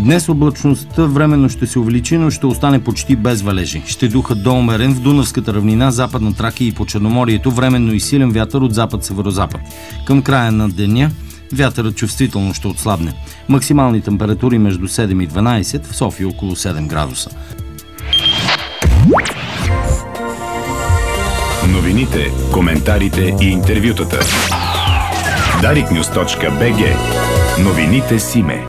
Днес облачността временно ще се увеличи, но ще остане почти без валежи. Ще духа до умерен в Дунавската равнина, Западна Тракия и по Черноморието, временно и силен вятър от запад-северозапад. Към края на деня вятърът чувствително ще отслабне. Максимални температури между 7 и 12, в София около 7 градуса. Новините, коментарите и интервютата. Dariknews.bg. Новините Симе.